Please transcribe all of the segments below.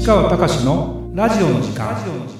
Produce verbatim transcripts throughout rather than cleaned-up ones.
川隆のラジオの時間。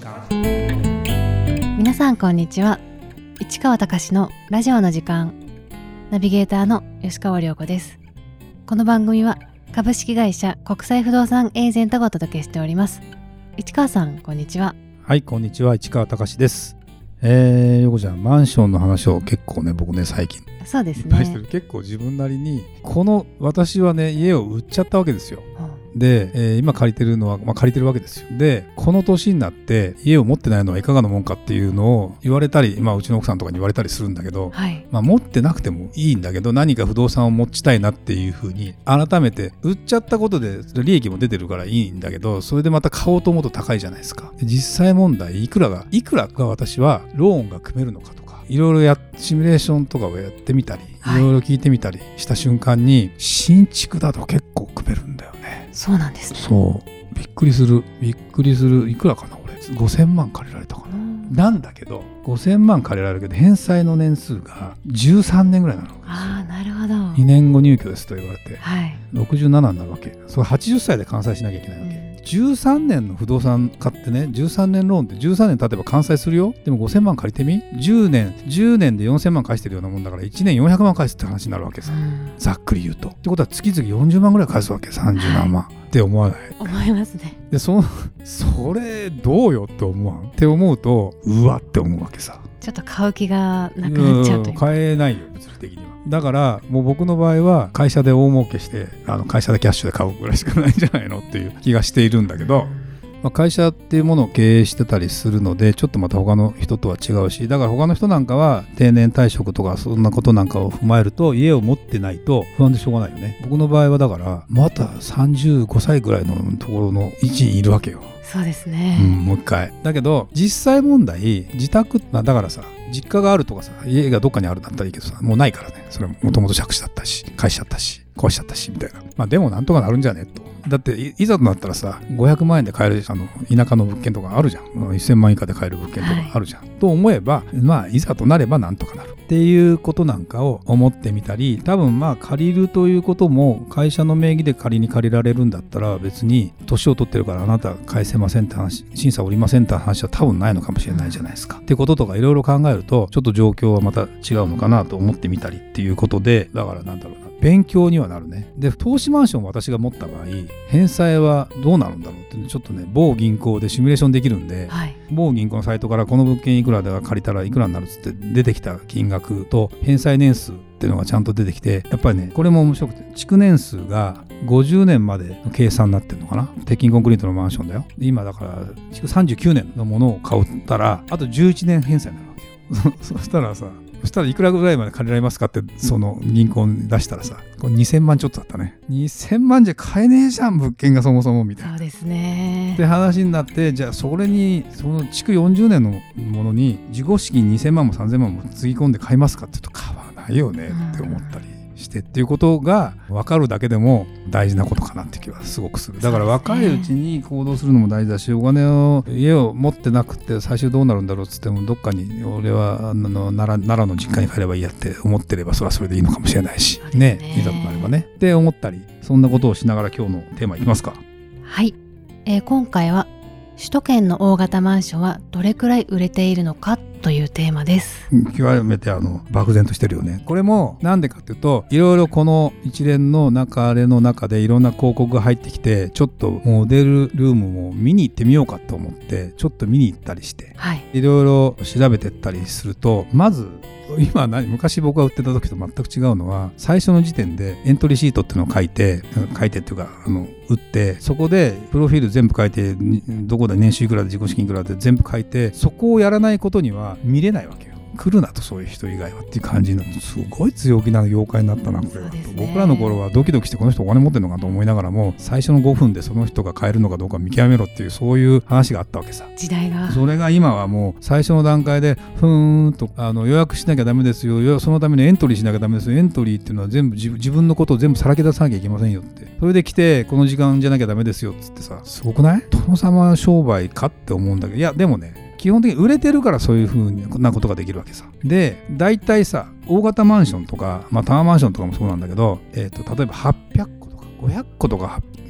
皆さんこんにちは。市川隆のラジオの時間、ナビゲーターの吉川亮子です。この番組は株式会社国際不動産エージェントがお届けしております。市川さんこんにちは。 はい、こんにちは。市川隆です。えー、よこちゃん、マンションの話を結構ね、僕ね最近そうですね、 いっぱいしてる。結構自分なりに、この私はね家を売っちゃったわけですよ。で、えー、今借りてるのは、まあ、借りてるわけですよ。で、この年になって家を持ってないのはいかがなもんかっていうのを言われたり、まあ、うちの奥さんとかに言われたりするんだけど、 はい、 まあ、持ってなくてもいいんだけど、何か不動産を持ちたいなっていうふうに改めて、売っちゃったことで利益も出てるからいいんだけど、それでまた買おうと思うと高いじゃないですか。で、実際問題いくらがいくらが私はローンが組めるのかとか、いろいろやシミュレーションとかをやってみたり、いろいろ聞いてみたりした瞬間に、新築だと結構組めるんだよね。 そうなんですね。 そうびっくりするびっくりする。いくらかな、俺ごせんまん借りられたかな。なんだけどごせんまん借りられるけど、返済の年数がじゅうさんねんぐらいなの。 ああ、なるほど。 にねんご入居ですと言われて、 はい、 ろくじゅうななになるわけ。それはちじゅっさいで完済しなきゃいけないわけ、うん、じゅうさんねんの不動産買ってね、じゅうさんねんローンってじゅうさんねん経てば完済するよ。でもごせんまん借りてみ、じゅうねんじゅうねんでよんせんまん返してるようなもんだから、いちねんよんひゃくまん返すって話になるわけさ、うん、ざっくり言うと。ってことは月々よんじゅうまんぐらい返すわけ。さんじゅうななまん、はい、って思わない？ 思いますね。 で、そそれどうよって思わんって思うと、うわって思うわけさ。 ちょっと買う気がなくなっちゃうという。 買えないよ、物理的には。だからもう僕の場合は会社で大儲けして、あの会社でキャッシュで買うぐらいしかないんじゃないのっていう気がしているんだけど、まあ、会社っていうものを経営してたりするので、ちょっとまた他の人とは違うし、だから他の人なんかは定年退職とかそんなことなんかを踏まえると、家を持ってないと不安でしょうがないよね。僕の場合はだからまたさんじゅうごさいぐらいのところの位置にいるわけよ。 そうですね、 うん、もう一回だけど実際問題、自宅、まあ、だからさ、実家があるとかさ、家がどっかにあるんだったらいいけどさ、もうないからね。それもともと借地だったし、返しちゃったし、壊しちゃったしみたいな。まあでもなんとかなるんじゃねと。だって い, いざとなったらさ、ごひゃくまんえんで買える、あの田舎の物件とかあるじゃん。せんまん以下で買える物件とかあるじゃん、はい、と思えば、まあいざとなればなんとかなるっていうことなんかを思ってみたり、多分まあ借りるということも、会社の名義で仮に借りられるんだったら、別に年を取ってるからあなた返せませんって話、審査おりませんって話は多分ないのかもしれないじゃないですか、うん、ってこととかいろいろ考えると、ちょっと状況はまた違うのかなと思ってみたりっていうことで、だからなんだろうな、勉強にはなるね。で、投資マンションを私が持った場合、返済はどうなるんだろうって、ちょっとね、某銀行でシミュレーションできるんで、はい、某銀行のサイトからこの物件いくらでは借りたらいくらになるっつって出てきた金額と返済年数っていうのがちゃんと出てきて、やっぱりね、これも面白くて、築年数がごじゅうねんまでの計算になってるのかな。鉄筋コンクリートのマンションだよ。今だから築さんじゅうきゅうねんのものを買ったら、あとじゅういちねん返済になるわけよそしたらさ、そしたらいくらぐらいまで借りられますかって、その銀行に出したらさ、これにせんまんちょっとだったね。にせんまんじゃ買えねえじゃん、物件がそもそもみたいな。 そうですね。 って話になって、じゃあそれに、その築よんじゅうねんのものに自己資金にせんまんもさんぜんまんもつぎ込んで買いますかって言うと、買わないよねって思ったりしてっていうことが分かるだけでも大事なことかなって気はすごくする。だから若いうちに行動するのも大事だし、お金を、家を持ってなくて最終どうなるんだろうっつっても、どっかに俺はあの奈良、奈良の実家に帰ればいいやって思ってれば、それはそれでいいのかもしれないしね、いざとなればねって思ったり、そんなことをしながら今日のテーマいきますか。 はい、えー、今回は首都圏の大型マンションはどれくらい売れているのかというテーマです。 極めてあの漠然としてるよね。これもなんでかっていうと、いろいろこの一連の中あれの中でいろんな広告が入ってきて、ちょっとモデルルームも見に行ってみようかと思ってちょっと見に行ったりして、はい、いろいろ調べてったりすると、まず今何昔僕が売ってた時と全く違うのは、最初の時点でエントリーシートっていうのを書いて書いてっていうかあの売って、そこでプロフィール全部書いて、どこで年収いくらで自己資金いくらで全部書いて、そこをやらないことには見れないわけよ。来るなと、そういう人以外はっていう感じになって、すごい強気な妖怪になったなこれは、ね、僕らの頃はドキドキして、この人お金持ってるのかと思いながらも、最初のごふんでその人が買えるのかどうか見極めろっていう、そういう話があったわけさ。 時代が。 それが今はもう最初の段階でふーんとあの予約しなきゃダメですよ、そのためにエントリーしなきゃダメですよ、エントリーっていうのは全部 自, 自分のことを全部さらけ出さなきゃいけませんよって、それで来てこの時間じゃなきゃダメですよっつってさ、すごくない？殿様商売かって思うんだけど、いやでもね、基本的に売れてるからそういう風なことができるわけさ。で、大体さ、大型マンションとか、まあタワーマンションとかもそうなんだけど、えーと、例えばはっぴゃっことかごひゃっことか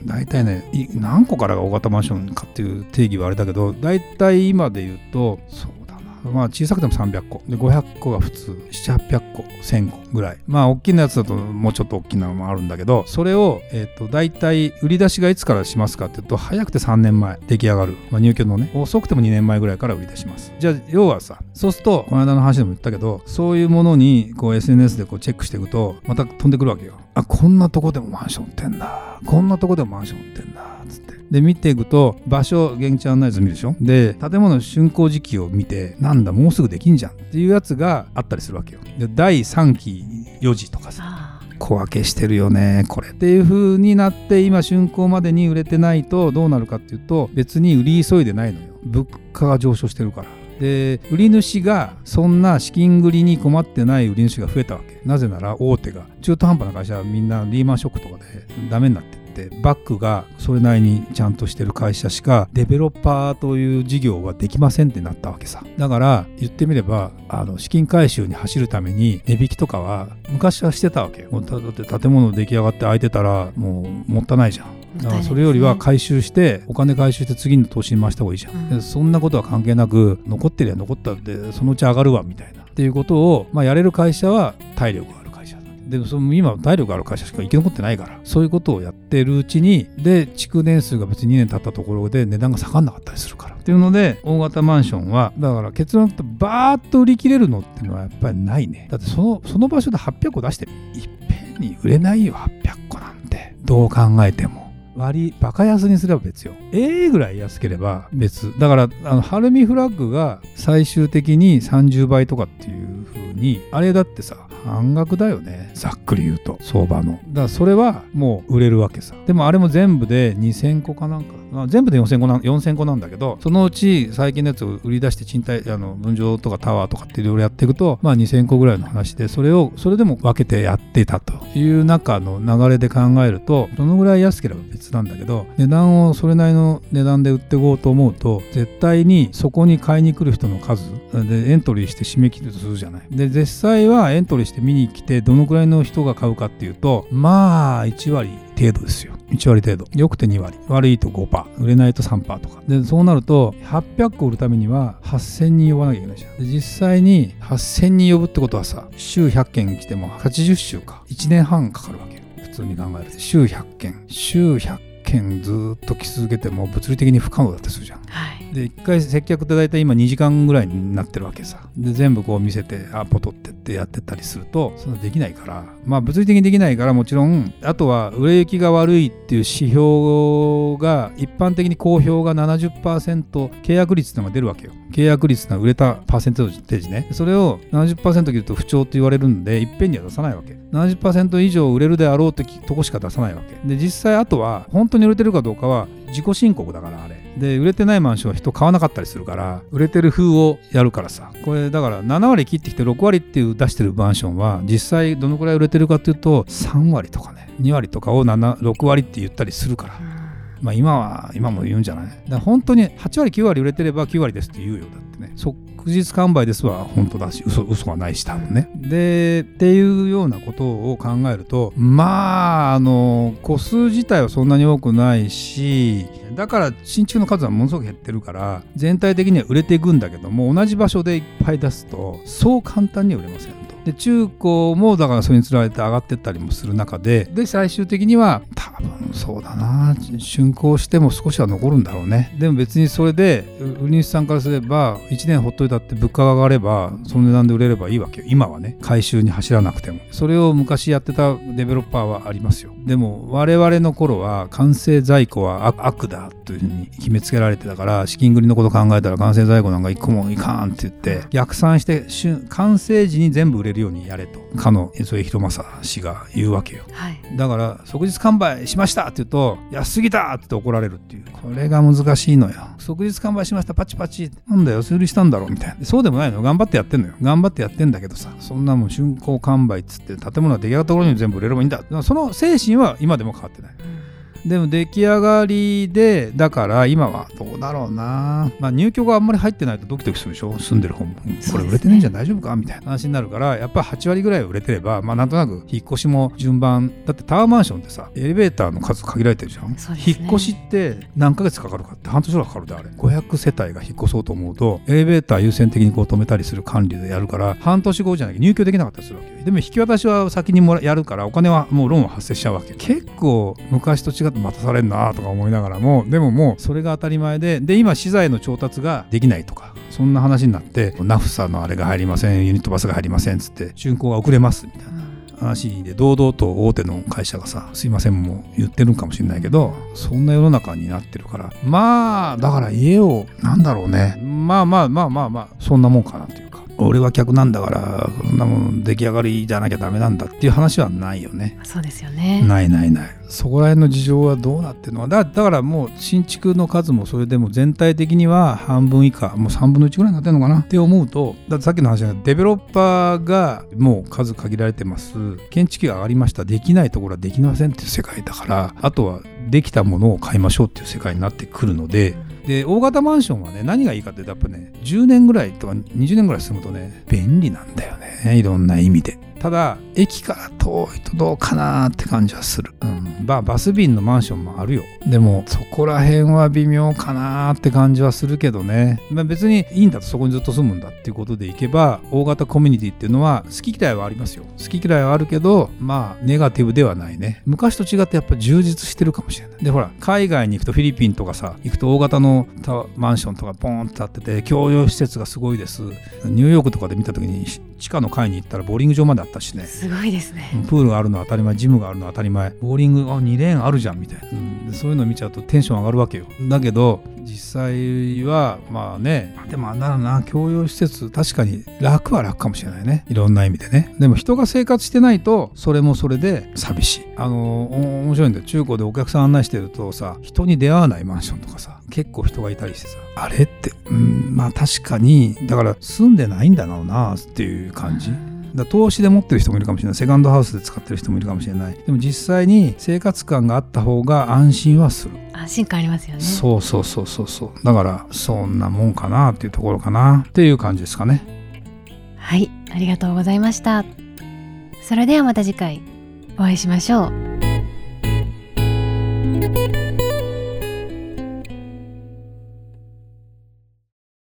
大体ね何個からが大型マンションかっていう定義はあれだけど、大体今で言うとそうだな、まあ小さくてもさんびゃっこでごひゃっこが普通、ななひゃくはっぴゃっこせんこぐらい、まあ大きなやつだともうちょっと大きなのもあるんだけど、それを、えー、と大体売り出しがいつからしますかっていうと、早くてさんねんまえ出来上がる、まあ、入居のね、遅くてもにねんまえぐらいから売り出します。じゃあ要はさ、そうするとこの間の話でも言ったけど、そういうものにこう エスエヌエス でこうチェックしていくとまた飛んでくるわけよ。あ、こんなとこでもマンション売ってんだ、こんなとこでもマンション売ってんだつって、で見ていくと場所現地案内図見るでしょ。で建物の竣工時期を見て、なんだもうすぐできんじゃんっていうやつがあったりするわけよ。でだいさんきよじとかさ、小分けしてるよねこれっていう風になって、今竣工までに売れてないとどうなるかっていうと、別に売り急いでないのよ。物価が上昇してるから。で売り主がそんな資金繰りに困ってない売り主が増えたわけ。なぜなら大手が、中途半端な会社はみんなリーマンショックとかでダメになってって、バックがそれなりにちゃんとしてる会社しかデベロッパーという事業はできませんってなったわけさ。だから言ってみれば、あの資金回収に走るために値引きとかは昔はしてたわけよ。もうだって建物出来上がって空いてたらもうもったいないじゃん。だからそれよりは回収してお金回収して次の投資に回した方がいいじゃん、うん、そんなことは関係なく、残ってりゃ残ったってそのうち上がるわみたいなっていうことを、まあ、やれる会社は体力がある会社だ。でもその今体力がある会社しか生き残ってないから、そういうことをやってるうちに、で築年数が別ににねん経ったところで値段が下がんなかったりするからっていうので、大型マンションはだから結論とバーッと売り切れるのっていうのはやっぱりないね。だってそのその場所ではっぴゃっこ出していっぺんに売れないよ。はっぴゃっこなんてどう考えても割バカ安にすれば別よ。ええぐらい安ければ別だから、あのハルミフラッグが最終的にさんじゅうばいとかっていう風に、あれだってさ半額だよね、ざっくり言うと相場の。だからそれはもう売れるわけさ。でもあれも全部でにせんこかなんか、まあ、全部でよんせんこなよんせんこなんだけど、そのうち最近のやつを売り出して賃貸あの分譲とかタワーとかっていろいろやっていくと、まあにせんこぐらいの話で、それをそれでも分けてやってたという中の流れで考えると、どのぐらい安ければ別なんだけど、値段をそれなりの値段で売っていこうと思うと、絶対にそこに買いに来る人の数でエントリーして締め切るとするじゃない。で実際はエントリーして見に来てどのくらいの人が買うかっていうと、まあいちわり程度ですよ。いちわり程度、よくてにわり、悪いと ごパーセント、売れないと さんパーセント とかで、そうなるとはっぴゃっこ売るためにははっせんにん呼ばなきゃいけないじゃん。で実際にはっせんにん呼ぶってことはさ、週ひゃっけん来てもはちじゅっしゅうか、いちねんはんかかるわけよ。普通に考えると週ひゃっけん週ひゃっけんずっと来続けても物理的に不可能だってするじゃん、はい、でいっかい接客って大体今にじかんぐらいになってるわけさ。で全部こう見せてアポ取ってってやってたりすると、そんなできないから、まあ物理的にできないから、もちろんあとは売れ行きが悪いっていう指標が一般的に公表が ななじゅっパーセント 契約率ってのが出るわけよ。契約率の売れたパーセンテージね。それを ななじゅっパーセント 切ると不調って言われるんで、いっぺんには出さないわけ。ななじゅっパーセント 以上売れるであろうってとこしか出さないわけで、実際あとは本当に売れてるかどうかは自己申告だから、あれで売れてないマンションは人買わなかったりするから、売れてる風をやるからさ、これだからななわり切ってきてろくわりっていう出してるマンションは実際どのくらい売れてるかっていうとさんわりとかね、にわりとかをななろくわりって言ったりするから、まあ今は今も言うんじゃない。だから本当にはちわりきゅうわり売れてればきゅうわりですって言うよ。だってね、即日完売ですは本当だし、嘘嘘はないし多分ね。でっていうようなことを考えると、まああの戸数自体はそんなに多くないし、だから新築の数はものすごく減ってるから全体的には売れていくんだけども、同じ場所でいっぱい出すとそう簡単には売れませんと。で中古もだからそれにつられて上がってったりもする中で、で最終的には多分そうだな、竣工しても少しは残るんだろうね。でも別にそれで売り主さんからすればいちねんほっといたって物価が上がればその値段で売れればいいわけよ。今はね、回収に走らなくても。それを昔やってたデベロッパーはありますよ。でも我々の頃は完成在庫は悪だというふうに決めつけられてたから、資金繰りのこと考えたら完成在庫なんかいっこもいかんって言って逆算して完成時に全部売れるようにやれとかの添広正氏が言うわけよ、はい、だから即日完売しましたって言うと安すぎたって怒られるっていう、これが難しいのよ。即日完売しましたパチパチなんだよ安売りしたんだろうみたいな。そうでもないの、頑張ってやってんのよ。頑張ってやってんだけどさ、そんなもん竣工完売っつって建物が出来上がったところに全部売れればいいんだ、その精神は今でも変わってない。 でも出来上がりでだから今はどうだろうな、まあ、入居があんまり入ってないとドキドキするでしょ。住んでる方も、ね、これ売れてないんじゃ大丈夫かみたいな話になるから、やっぱりはちわりぐらい売れてれば、まあ、なんとなく引っ越しも順番だって。タワーマンションってさエレベーターの数限られてるじゃん、ね、引っ越しって何ヶ月かかるかって半年ぐらいかかるで、あれごひゃくせたいが引っ越そうと思うとエレベーター優先的にこう止めたりする管理でやるから半年後じゃなきゃ入居できなかったりするわけよ。でも引き渡しは先にもらやるからお金はもうローンは発生しちゃうわけ。結構昔と違って待たされるなとか思いながらも、でももうそれが当たり前で、で今資材の調達ができないとかそんな話になって、ナフサのあれが入りません、ユニットバスが入りませんっつって竣工が遅れますみたいな話で堂々と大手の会社がさすいませんも言ってるかもしれないけど、そんな世の中になってるから、まあだから家をなんだろうね、まあまあまあまあまあそんなもんかなというか、俺は客なんだからそんなもん出来上がりじゃなきゃダメなんだっていう話はないよね。 そうですよね。 ないないない。そこら辺の事情はどうなってるのか だ, だからもう新築の数もそれでも全体的には半分以下、もうさんぶんのいちぐらいになってるのかなって思うと、だってさっきの話がデベロッパーがもう数限られてます、建築費が上がりました、できないところはできませんっていう世界だから、あとはできたものを買いましょうっていう世界になってくるので、で大型マンションはね何がいいかってやっぱねじゅうねんぐらいとかにじゅうねんぐらい住むとね便利なんだよね、いろんな意味で。ただ駅から遠いとどうかなって感じはする、うん、バ, バス便のマンションもあるよ。でもそこら辺は微妙かなって感じはするけどね、まあ、別にいいんだとそこにずっと住むんだっていうことでいけば、大型コミュニティっていうのは好き嫌いはありますよ。好き嫌いはあるけどまあネガティブではないね。昔と違ってやっぱ充実してるかもしれない。でほら海外に行くとフィリピンとかさ行くと大型のマンションとかポーンって建ってて共用施設がすごいです。ニューヨークとかで見た時に地下の階に行ったらボーリング場まであったしね、 すごいですね。 プールがあるのは当たり前、ジムがあるのは当たり前、ボーリングあにレーンあるじゃんみたいな、うん、でそういうの見ちゃうとテンション上がるわけよ。だけど実際はまあね、でもあんなのな共用施設確かに楽は楽かもしれないね、いろんな意味でね。でも人が生活してないとそれもそれで寂しい。あの面白いんだよ、中古でお客さん案内してるとさ、人に出会わないマンションとかさ結構人がいたりしてさ、あれって、うん、まあ確かにだから住んでないんだろうなっていう感じ。だ投資で持ってる人もいるかもしれない、セカンドハウスで使ってる人もいるかもしれない。でも実際に生活感があった方が安心はする。 安心感ありますよね。 そうそうそうそうそう。だからそんなもんかなっていうところかなっていう感じですかね。 はい、ありがとうございました。それではまた次回お会いしましょう。